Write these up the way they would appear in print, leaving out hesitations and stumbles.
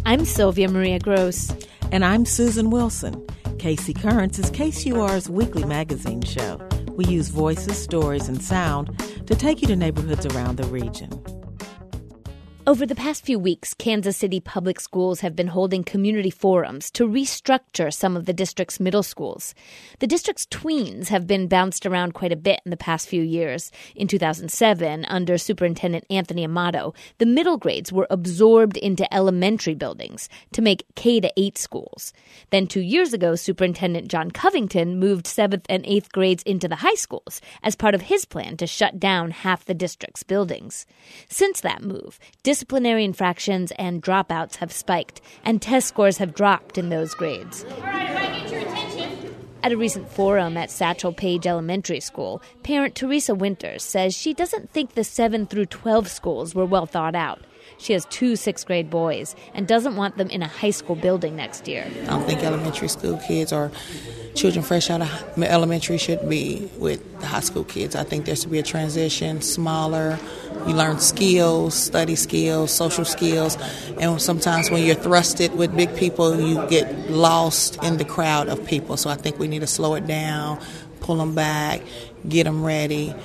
I'm Sylvia Maria Gross. And I'm Susan Wilson. KC Currents is KCUR's weekly magazine show. We use voices, stories, and sound to take you to neighborhoods around the region. Over the past few weeks, Kansas City Public Schools have been holding community forums to restructure some of the district's middle schools. The district's tweens have been bounced around quite a bit in the past few years. In 2007, under Superintendent Anthony Amato, the middle grades were absorbed into elementary buildings to make K-8 schools. Then 2 years ago, Superintendent John Covington moved 7th and 8th grades into the high schools as part of his plan to shut down half the district's buildings. Since that move, disciplinary infractions and dropouts have spiked, and test scores have dropped in those grades. All right, if I get your attention. At a recent forum at Satchel Paige Elementary School, parent Teresa Winters says she doesn't think the 7 through 12 schools were well thought out. She has 2 6th-grade boys and doesn't want them in a high school building next year. I don't think elementary school kids or children fresh out of elementary should be with the high school kids. I think there should be a transition, smaller. You learn skills, study skills, social skills, and sometimes when you're thrusted with big people, you get lost in the crowd of people. So I think we need to slow it down, pull them back, get them ready,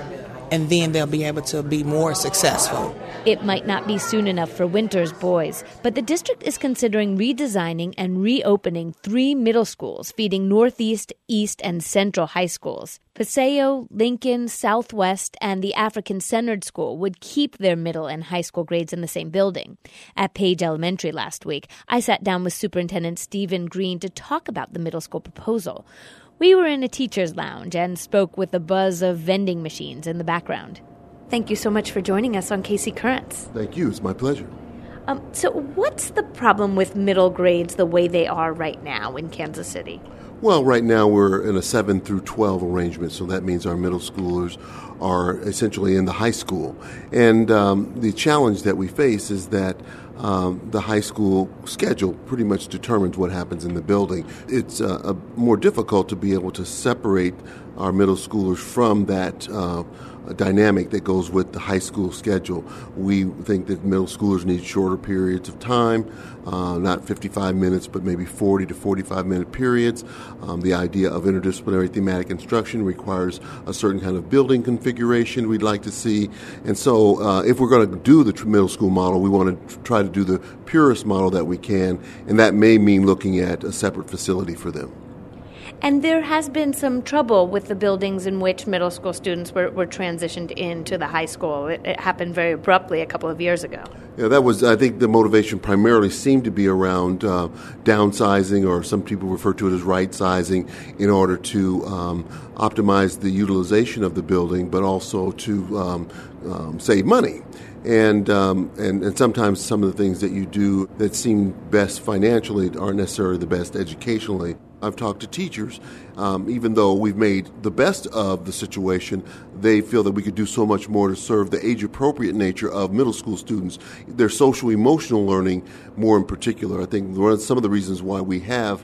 and then they'll be able to be more successful. It might not be soon enough for Winters' boys, but the district is considering redesigning and reopening 3 middle schools feeding Northeast, East, and Central high schools. Paseo, Lincoln, Southwest, and the African-Centered School would keep their middle and high school grades in the same building. At Page Elementary last week, I sat down with Superintendent Stephen Green to talk about the middle school proposal. We were in a teacher's lounge and spoke with the buzz of vending machines in the background. Thank you so much for joining us on KC Currents. Thank you. It's my pleasure. So what's the problem with middle grades the way they are right now in Kansas City? Well, right now we're in a 7 through 12 arrangement, so that means our middle schoolers are essentially in the high school. And the challenge that we face is that the high school schedule pretty much determines what happens in the building. It's more difficult to be able to separate our middle schoolers from that dynamic that goes with the high school schedule. We think that middle schoolers need shorter periods of time, not 55 minutes, but maybe 40 to 45-minute periods. The idea of interdisciplinary thematic instruction requires a certain kind of building configuration we'd like to see. And so if we're going to do the middle school model, we want to try to do the purest model that we can, and that may mean looking at a separate facility for them. And there has been some trouble with the buildings in which middle school students were transitioned into the high school. It happened very abruptly a couple of years ago. Yeah, that was, I think the motivation primarily seemed to be around downsizing, or some people refer to it as right-sizing, in order to optimize the utilization of the building, but also to save money. And sometimes some of the things that you do that seem best financially aren't necessarily the best educationally. I've talked to teachers, even though we've made the best of the situation, they feel that we could do so much more to serve the age-appropriate nature of middle school students, their social-emotional learning more in particular. I think some of the reasons why we have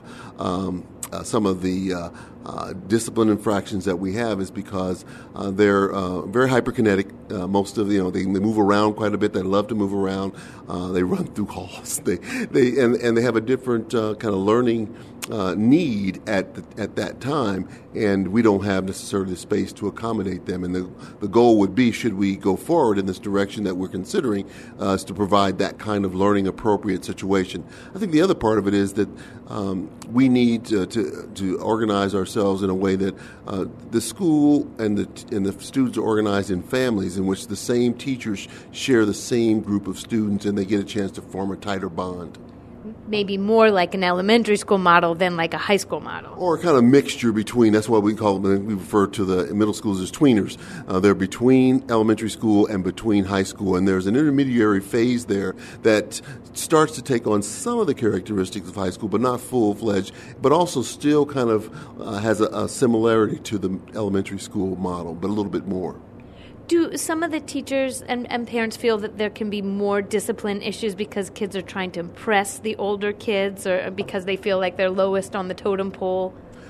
some of the discipline infractions that we have is because they're very hyperkinetic. Most of they move around quite a bit. They love to move around. They run through halls. They have a different kind of learning need at that time, and we don't have necessarily the space to accommodate them. And the goal would be, should we go forward in this direction that we're considering, is to provide that kind of learning appropriate situation. I think the other part of it is that we need to organize ourselves in a way that the school and the students are organized in families in which the same teachers share the same group of students, and they get a chance to form a tighter bond. Maybe more like an elementary school model than like a high school model. Or a kind of mixture between, that's what we call them, we refer to the middle schools as tweeners. They're between elementary school and between high school, and there's an intermediary phase there that starts to take on some of the characteristics of high school, but not full-fledged, but also still kind of has a similarity to the elementary school model, but a little bit more. Do some of the teachers and parents feel that there can be more discipline issues because kids are trying to impress the older kids, or because they feel like they're lowest on the totem pole?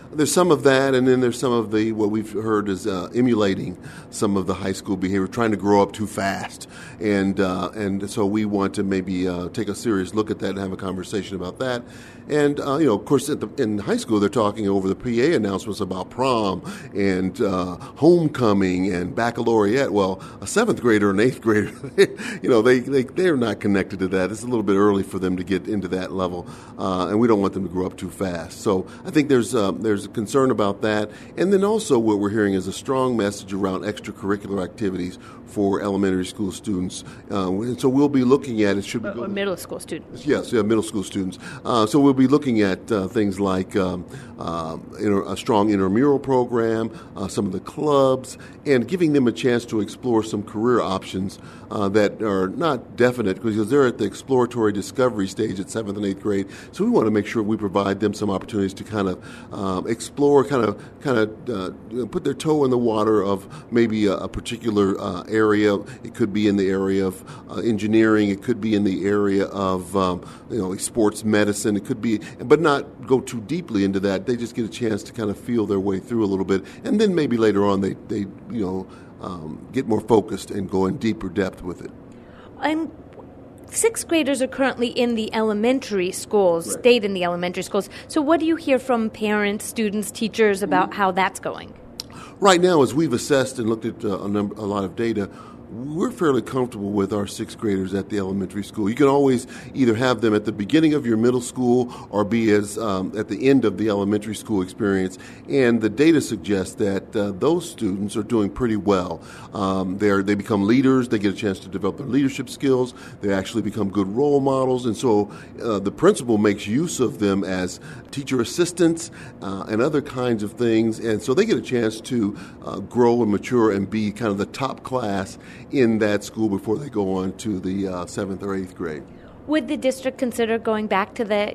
There's some of that, and then there's some of the what we've heard is emulating some of the high school behavior, trying to grow up too fast, and so we want to maybe take a serious look at that and have a conversation about that. And of course, in high school, they're talking over the PA announcements about prom and homecoming and baccalaureate. Well, a 7th grader and 8th grader, they're not connected to that. It's a little bit early for them to get into that level, and we don't want them to grow up too fast. So I think there's a concern about that. And then also what we're hearing is a strong message around extracurricular activities for elementary school students. And so we'll be looking at it. Or middle school students. Yes, middle school students. So we'll be looking at things like a strong intramural program, some of the clubs, and giving them a chance to explore some career options that are not definite because they're at the exploratory discovery stage at 7th and 8th grade. So we want to make sure we provide them some opportunities to kind of explore, put their toe in the water of maybe a particular area. It could be in the area of engineering. It could be in the area of sports medicine. It could be, but not go too deeply into that. They just get a chance to kind of feel their way through a little bit, and then maybe later on they get more focused and go in deeper depth with it. 6th graders are currently in the elementary schools, right. Stayed in the elementary schools. So what do you hear from parents, students, teachers about how that's going? Right now, as we've assessed and looked at a lot of data, we're fairly comfortable with our 6th graders at the elementary school. You can always either have them at the beginning of your middle school or be at the end of the elementary school experience. And the data suggests that those students are doing pretty well. They become leaders. They get a chance to develop their leadership skills. They actually become good role models. And so the principal makes use of them as teacher assistants and other kinds of things. And so they get a chance to grow and mature and be kind of the top class in that school before they go on to the 7th or 8th grade. Would the district consider going back to the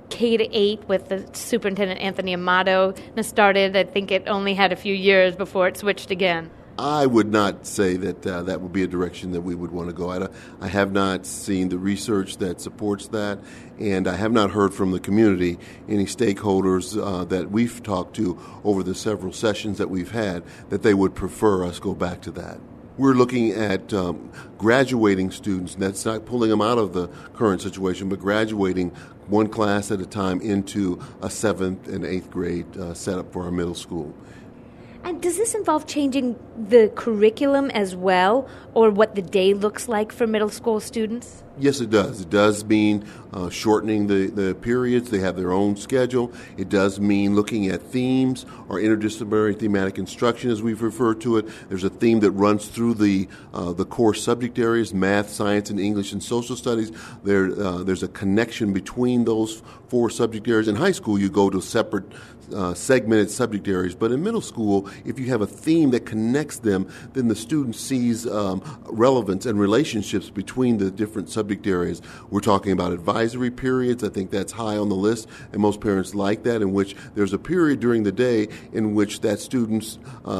K-8 with the Superintendent Anthony Amato started? I think it only had a few years before it switched again. I would not say that that would be a direction that we would want to go. I have not seen the research that supports that, and I have not heard from the community, any stakeholders that we've talked to over the several sessions that we've had, that they would prefer us go back to that. We're looking at graduating students, and that's not pulling them out of the current situation, but graduating one class at a time into a 7th and 8th grade setup for our middle school. And does this involve changing the curriculum as well, or what the day looks like for middle school students? Yes, it does. It does mean shortening the periods. They have their own schedule. It does mean looking at themes or interdisciplinary thematic instruction, as we've referred to it. There's a theme that runs through the core subject areas, math, science, and English and social studies. There's a connection between those 4 subject areas. In high school, you go to separate segmented subject areas, but in middle school, if you have a theme that connects them, then the student sees relevance and relationships between the different subject areas. We're talking about advisory periods. I think that's high on the list, and most parents like that, in which there's a period during the day in which that student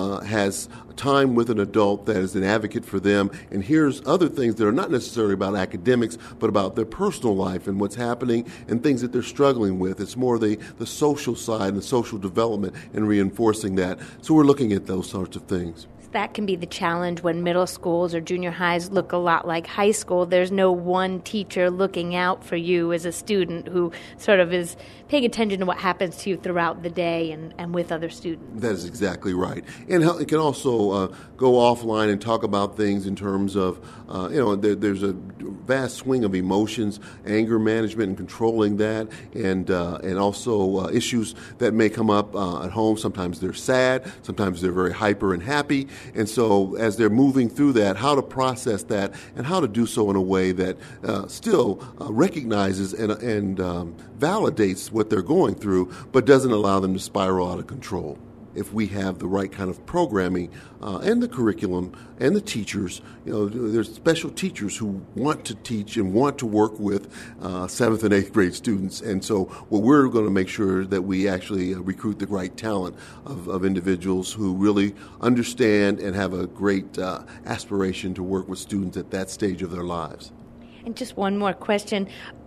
has time with an adult that is an advocate for them and hears other things that are not necessarily about academics, but about their personal life and what's happening and things that they're struggling with. It's more the social side and the social development and reinforcing that. So we're looking at those sorts of things. That can be the challenge when middle schools or junior highs look a lot like high school. There's no one teacher looking out for you as a student who sort of is paying attention to what happens to you throughout the day and with other students. That is exactly right. And it can also go offline and talk about things in terms of, there's a vast swing of emotions, anger management and controlling that, and also issues that may come up at home. Sometimes they're sad, sometimes they're very hyper and happy. And so as they're moving through that, how to process that and how to do so in a way that still recognizes and validates what they're going through, but doesn't allow them to spiral out of control. If we have the right kind of programming and the curriculum and the teachers, there's special teachers who want to teach and want to work with 7th and 8th grade students. And so we're going to make sure that we actually recruit the right talent of individuals who really understand and have a great aspiration to work with students at that stage of their lives. And just one more question.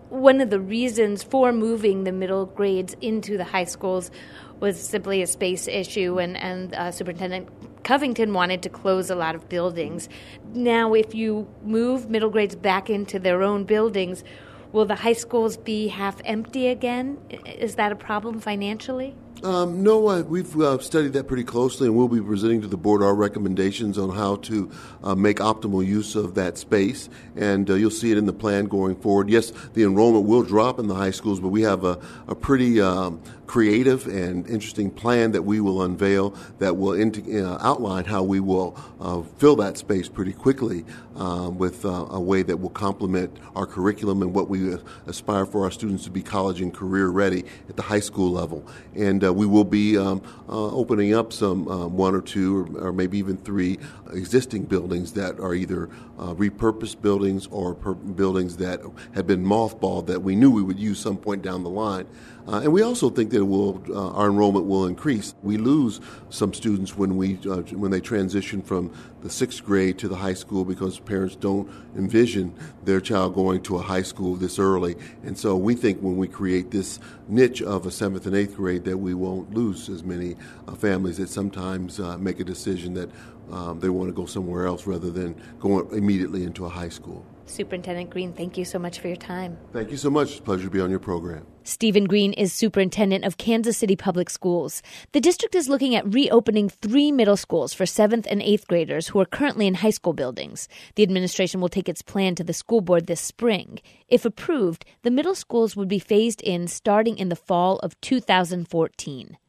one of the reasons for moving the middle grades into the high schools was simply a space issue, and Superintendent Covington wanted to close a lot of buildings. Now, if you move middle grades back into their own buildings, will the high schools be half empty again? Is that a problem financially? No, we've studied that pretty closely, and we'll be presenting to the board our recommendations on how to make optimal use of that space, and you'll see it in the plan going forward. Yes, the enrollment will drop in the high schools, but we have a pretty creative and interesting plan that we will unveil that will outline how we will fill that space pretty quickly with a way that will complement our curriculum and what we aspire for our students to be college and career ready at the high school level. And we will be opening up some one or two or maybe even three existing buildings that are either repurposed buildings or buildings that have been mothballed that we knew we would use some point down the line. And we also think that our enrollment will increase. We lose some students when they transition from the 6th grade to the high school because parents don't envision their child going to a high school this early. And so we think when we create this niche of a 7th and 8th grade that we won't lose as many families that sometimes make a decision that they want to go somewhere else rather than going immediately into a high school. Superintendent Green, thank you so much for your time. Thank you so much. It's a pleasure to be on your program. Stephen Green is superintendent of Kansas City Public Schools. The district is looking at reopening 3 middle schools for 7th and 8th graders who are currently in high school buildings. The administration will take its plan to the school board this spring. If approved, the middle schools would be phased in starting in the fall of 2014.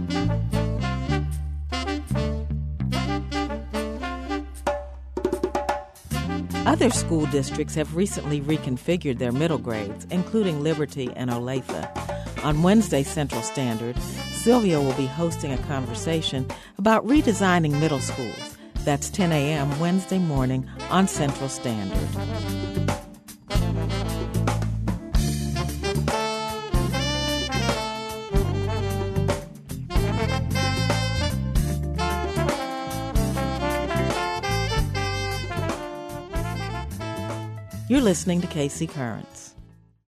Other school districts have recently reconfigured their middle grades, including Liberty and Olathe. On Wednesday Central Standard, Sylvia will be hosting a conversation about redesigning middle schools. That's 10 a.m. Wednesday morning on Central Standard. You're listening to KC Currents.